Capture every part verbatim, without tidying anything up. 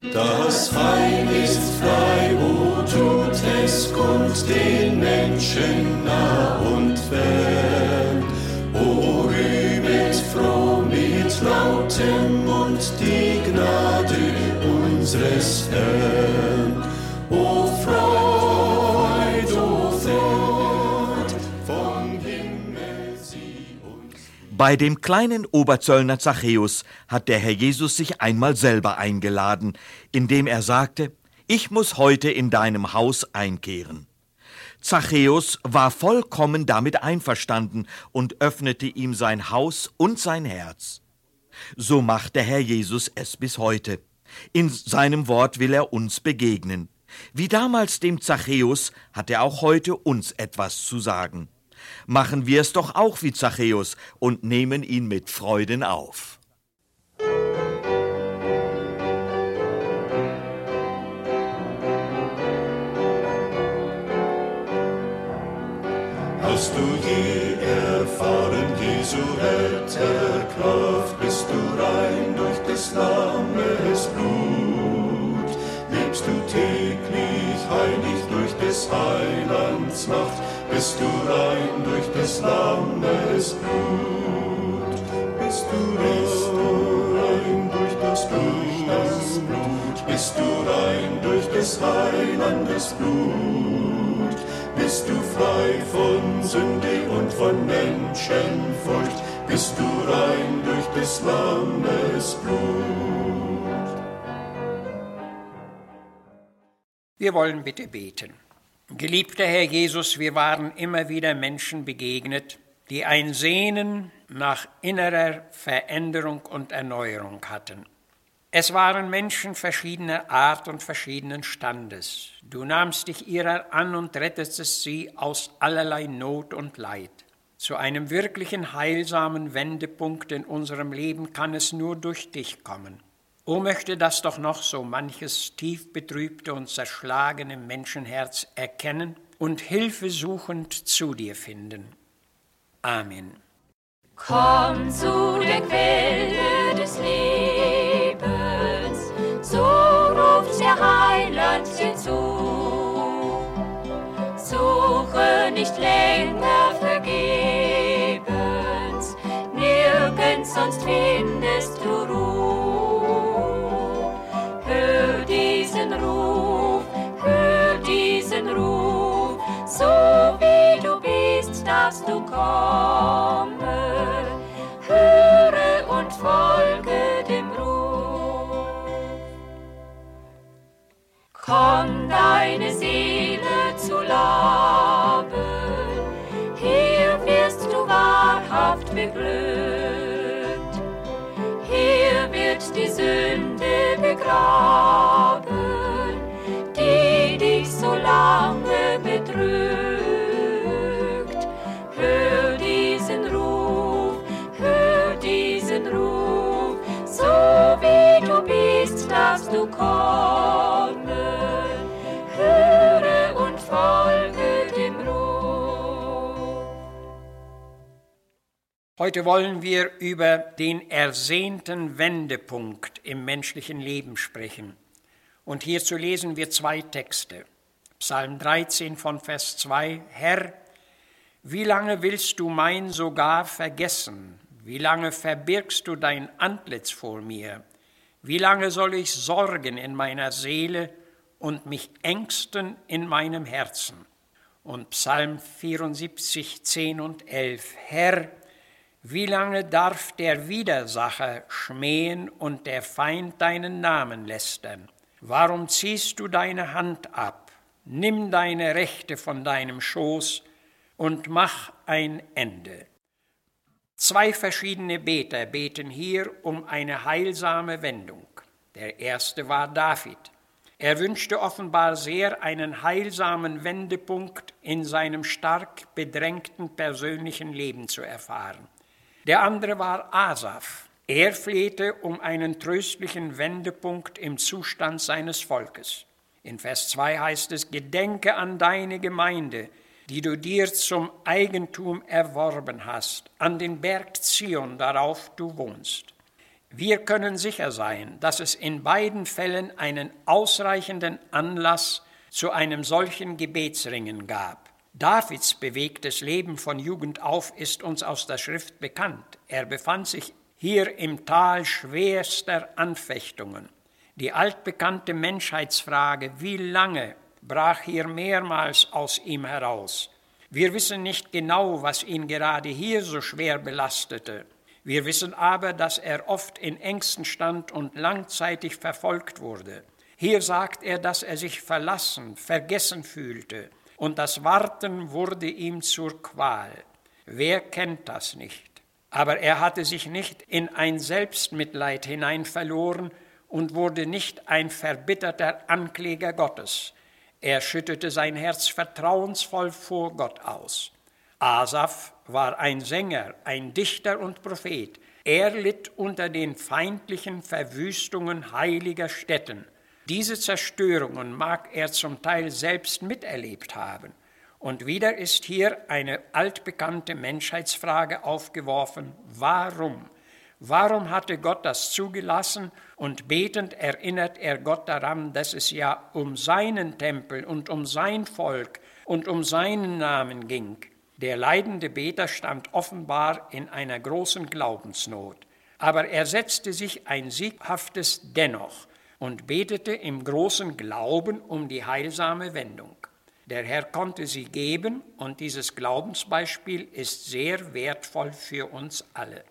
Das Heil ist frei, o tut es kund den Menschen nah und fern. O rühmet froh mit lautem Mund die Gnade unseres Herrn. O Freud, o Freud, vom Himmel sie uns. Bei dem kleinen Oberzöllner Zachäus hat der Herr Jesus sich einmal selber eingeladen, indem er sagte: Ich muss heute in deinem Haus einkehren. Zachäus war vollkommen damit einverstanden und öffnete ihm sein Haus und sein Herz. So macht der Herr Jesus es bis heute. In seinem Wort will er uns begegnen. Wie damals dem Zachäus hat er auch heute uns etwas zu sagen. Machen wir es doch auch wie Zachäus und nehmen ihn mit Freuden auf. Hast du je erfahren, Jesu Retterkraft, bist du rein durch des Lammes Blut. Lebst du täglich heilig durch des Heilands Macht, bist du rein durch des Lammes Blut. Bist du rein durch das Blut, bist du rein durch des Heilandes Blut. Bist du frei von Sünde und von Menschenfurcht, bist du rein durch des Lammes Blut. Wir wollen bitte beten. Geliebter Herr Jesus, wir waren immer wieder Menschen begegnet, die ein Sehnen nach innerer Veränderung und Erneuerung hatten. Es waren Menschen verschiedener Art und verschiedenen Standes. Du nahmst dich ihrer an und rettetest sie aus allerlei Not und Leid. Zu einem wirklichen heilsamen Wendepunkt in unserem Leben kann es nur durch dich kommen. O möchte das doch noch so manches tief betrübte und zerschlagene Menschenherz erkennen und hilfesuchend zu dir finden. Amen. Komm zu der Quelle des Lebens, so ruft der Heiland dir zu. Suche nicht länger vergebens, nirgends sonst findest du Ruhe. Hör diesen Ruf, hör diesen Ruf, so wie du bist, darfst du kommen. Höre und folge dem Ruf. Komm, deine Seele zu laben, hier wirst du wahrhaft beglückt. Hier wird die Sünde begraben, die dich so lange bedrückt. Hör diesen Ruf, hör diesen Ruf, so wie du bist, darfst du kommen. Höre und folge dem Ruf. Heute wollen wir über den ersehnten Wendepunkt im menschlichen Leben sprechen. Und hierzu lesen wir zwei Texte. Psalm dreizehn von Vers zwei. Herr, wie lange willst du mein sogar vergessen? Wie lange verbirgst du dein Antlitz vor mir? Wie lange soll ich sorgen in meiner Seele und mich ängsten in meinem Herzen? Und Psalm vierundsiebzig, zehn und elf. Herr, wie lange darf der Widersacher schmähen und der Feind deinen Namen lästern? Warum ziehst du deine Hand ab? Nimm deine Rechte von deinem Schoß und mach ein Ende. Zwei verschiedene Beter beten hier um eine heilsame Wendung. Der erste war David. Er wünschte offenbar sehr einen heilsamen Wendepunkt in seinem stark bedrängten persönlichen Leben zu erfahren. Der andere war Asaf. Er flehte um einen tröstlichen Wendepunkt im Zustand seines Volkes. In Vers zwei heißt es: Gedenke an deine Gemeinde, die du dir zum Eigentum erworben hast, an den Berg Zion, darauf du wohnst. Wir können sicher sein, dass es in beiden Fällen einen ausreichenden Anlass zu einem solchen Gebetsringen gab. Davids bewegtes Leben von Jugend auf ist uns aus der Schrift bekannt. Er befand sich hier im Tal schwerster Anfechtungen. Die altbekannte Menschheitsfrage, wie lange, brach hier mehrmals aus ihm heraus. Wir wissen nicht genau, was ihn gerade hier so schwer belastete. Wir wissen aber, dass er oft in Ängsten stand und langzeitig verfolgt wurde. Hier sagt er, dass er sich verlassen, vergessen fühlte, und das Warten wurde ihm zur Qual. Wer kennt das nicht? Aber er hatte sich nicht in ein Selbstmitleid hinein verloren und wurde nicht ein verbitterter Ankläger Gottes. Er schüttete sein Herz vertrauensvoll vor Gott aus. Asaf war ein Sänger, ein Dichter und Prophet. Er litt unter den feindlichen Verwüstungen heiliger Stätten. Diese Zerstörungen mag er zum Teil selbst miterlebt haben. Und wieder ist hier eine altbekannte Menschheitsfrage aufgeworfen: Warum? Warum hatte Gott das zugelassen? Und betend erinnert er Gott daran, dass es ja um seinen Tempel und um sein Volk und um seinen Namen ging. Der leidende Beter stand offenbar in einer großen Glaubensnot. Aber er setzte sich ein sieghaftes Dennoch und betete im großen Glauben um die heilsame Wendung. Der Herr konnte sie geben, und dieses Glaubensbeispiel ist sehr wertvoll für uns alle.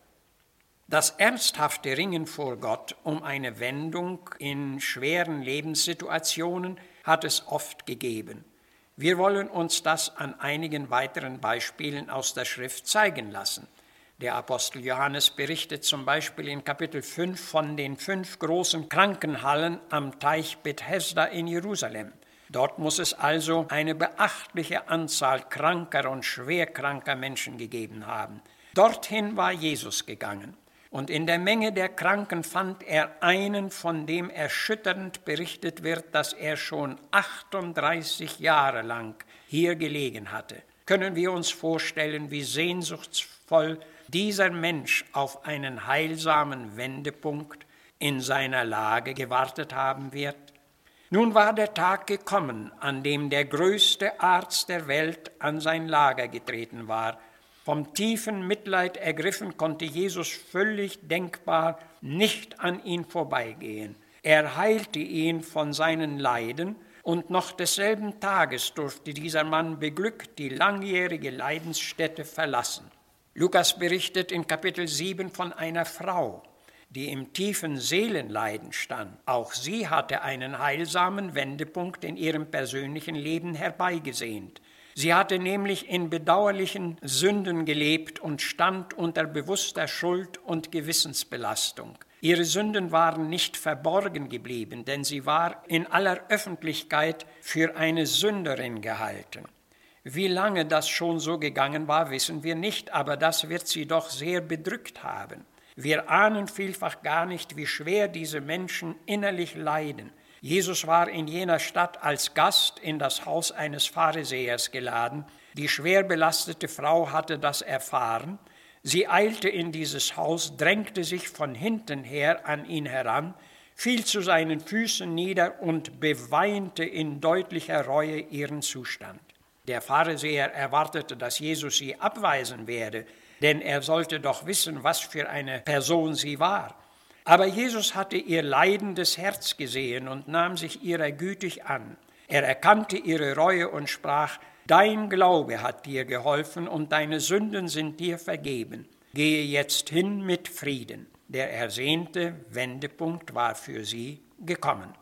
Das ernsthafte Ringen vor Gott um eine Wendung in schweren Lebenssituationen hat es oft gegeben. Wir wollen uns das an einigen weiteren Beispielen aus der Schrift zeigen lassen. Der Apostel Johannes berichtet zum Beispiel in Kapitel fünf von den fünf großen Krankenhallen am Teich Bethesda in Jerusalem. Dort muss es also eine beachtliche Anzahl kranker und schwerkranker Menschen gegeben haben. Dorthin war Jesus gegangen. Und in der Menge der Kranken fand er einen, von dem erschütternd berichtet wird, dass er schon achtunddreißig Jahre lang hier gelegen hatte. Können wir uns vorstellen, wie sehnsuchtsvoll dieser Mensch auf einen heilsamen Wendepunkt in seiner Lage gewartet haben wird? Nun war der Tag gekommen, an dem der größte Arzt der Welt an sein Lager getreten war. Vom tiefen Mitleid ergriffen, konnte Jesus völlig denkbar nicht an ihn vorbeigehen. Er heilte ihn von seinen Leiden, und noch desselben Tages durfte dieser Mann beglückt die langjährige Leidensstätte verlassen. Lukas berichtet in Kapitel sieben von einer Frau, die im tiefen Seelenleiden stand. Auch sie hatte einen heilsamen Wendepunkt in ihrem persönlichen Leben herbeigesehnt. Sie hatte nämlich in bedauerlichen Sünden gelebt und stand unter bewusster Schuld und Gewissensbelastung. Ihre Sünden waren nicht verborgen geblieben, denn sie war in aller Öffentlichkeit für eine Sünderin gehalten. Wie lange das schon so gegangen war, wissen wir nicht, aber das wird sie doch sehr bedrückt haben. Wir ahnen vielfach gar nicht, wie schwer diese Menschen innerlich leiden. Jesus war in jener Stadt als Gast in das Haus eines Pharisäers geladen. Die schwer belastete Frau hatte das erfahren. Sie eilte in dieses Haus, drängte sich von hinten her an ihn heran, fiel zu seinen Füßen nieder und beweinte in deutlicher Reue ihren Zustand. Der Pharisäer erwartete, dass Jesus sie abweisen werde, denn er sollte doch wissen, was für eine Person sie war. Aber Jesus hatte ihr leidendes Herz gesehen und nahm sich ihrer gütig an. Er erkannte ihre Reue und sprach: Dein Glaube hat dir geholfen und deine Sünden sind dir vergeben. Gehe jetzt hin mit Frieden. Der ersehnte Wendepunkt war für sie gekommen.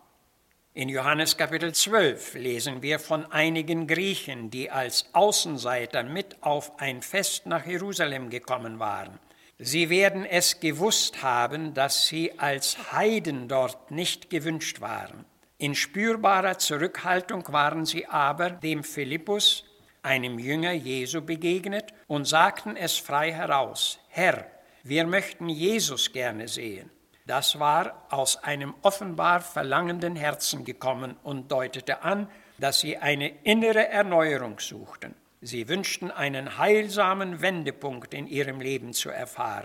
In Johannes Kapitel zwölf lesen wir von einigen Griechen, die als Außenseiter mit auf ein Fest nach Jerusalem gekommen waren. Sie werden es gewusst haben, dass sie als Heiden dort nicht gewünscht waren. In spürbarer Zurückhaltung waren sie aber dem Philippus, einem Jünger Jesu, begegnet und sagten es frei heraus: Herr, wir möchten Jesus gerne sehen. Das war aus einem offenbar verlangenden Herzen gekommen und deutete an, dass sie eine innere Erneuerung suchten. Sie wünschten einen heilsamen Wendepunkt in ihrem Leben zu erfahren.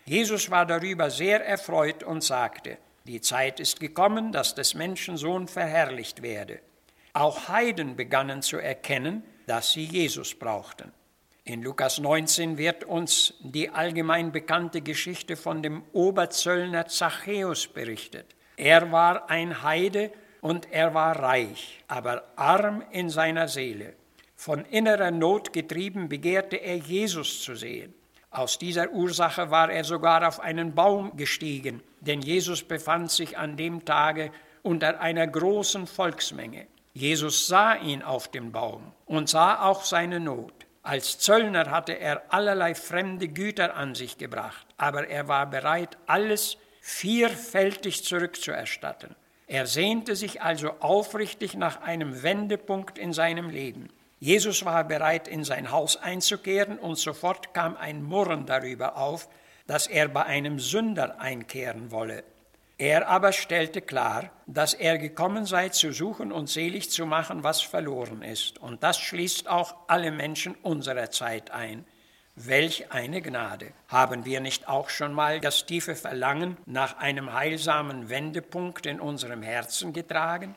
Jesus war darüber sehr erfreut und sagte, die Zeit ist gekommen, dass des Menschen Sohn verherrlicht werde. Auch Heiden begannen zu erkennen, dass sie Jesus brauchten. In Lukas neunzehn wird uns die allgemein bekannte Geschichte von dem Oberzöllner Zachäus berichtet. Er war ein Heide und er war reich, aber arm in seiner Seele. Von innerer Not getrieben begehrte er, Jesus zu sehen. Aus dieser Ursache war er sogar auf einen Baum gestiegen, denn Jesus befand sich an dem Tage unter einer großen Volksmenge. Jesus sah ihn auf dem Baum und sah auch seine Not. Als Zöllner hatte er allerlei fremde Güter an sich gebracht, aber er war bereit, alles vierfältig zurückzuerstatten. Er sehnte sich also aufrichtig nach einem Wendepunkt in seinem Leben. Jesus war bereit, in sein Haus einzukehren, und sofort kam ein Murren darüber auf, dass er bei einem Sünder einkehren wolle. Er aber stellte klar, dass er gekommen sei, zu suchen und selig zu machen, was verloren ist. Und das schließt auch alle Menschen unserer Zeit ein. Welch eine Gnade! Haben wir nicht auch schon mal das tiefe Verlangen nach einem heilsamen Wendepunkt in unserem Herzen getragen?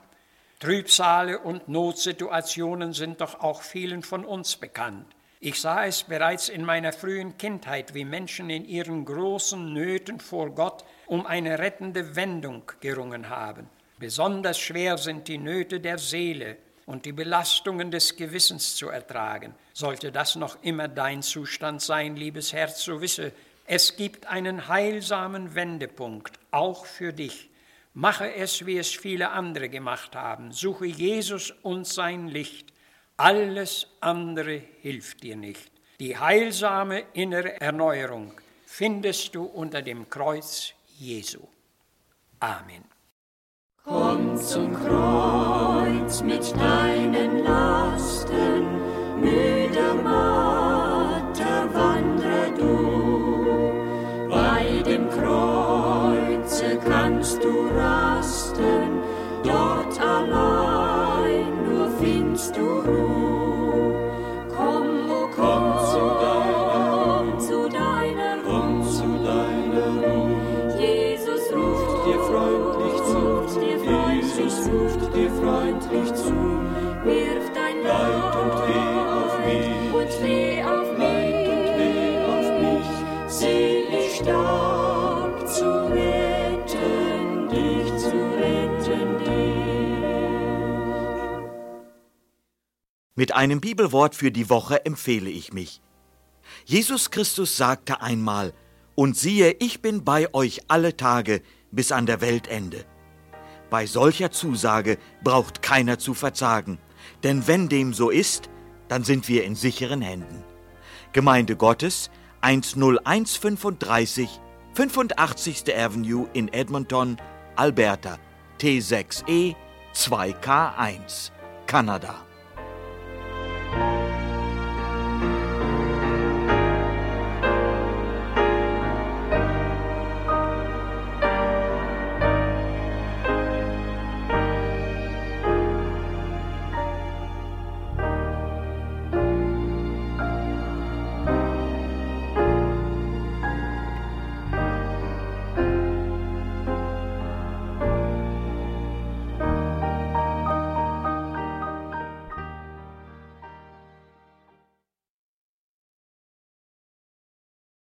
Trübsale und Notsituationen sind doch auch vielen von uns bekannt. Ich sah es bereits in meiner frühen Kindheit, wie Menschen in ihren großen Nöten vor Gott um eine rettende Wendung gerungen haben. Besonders schwer sind die Nöte der Seele und die Belastungen des Gewissens zu ertragen. Sollte das noch immer dein Zustand sein, liebes Herz, so wisse, es gibt einen heilsamen Wendepunkt, auch für dich. Mache es, wie es viele andere gemacht haben. Suche Jesus und sein Licht. Alles andere hilft dir nicht. Die heilsame innere Erneuerung findest du unter dem Kreuz Jesu. Amen. Komm zum Kreuz mit deinen Lasten, müder, matter Wanderer du. Bei dem Kreuze kannst du rasten, dort allein nur findest du Ruhe. Komm, oh komm zu deiner Ruhe, komm zu deiner Ruhe. Jesus ruft dir freundlich zu, Jesus ruft dir freundlich zu. Wirf dein Leid und weh auf mich, und weh auf mich, und weh auf mich. Sieh, ich starb zu retten dich, zu retten dich. Mit einem Bibelwort für die Woche empfehle ich mich. Jesus Christus sagte einmal, und siehe, ich bin bei euch alle Tage bis an der Weltende. Bei solcher Zusage braucht keiner zu verzagen, denn wenn dem so ist, dann sind wir in sicheren Händen. Gemeinde Gottes, eins null eins fünfunddreißig, fünfundachtzigste Avenue in Edmonton, Alberta, T sechs E zwei K eins, Kanada.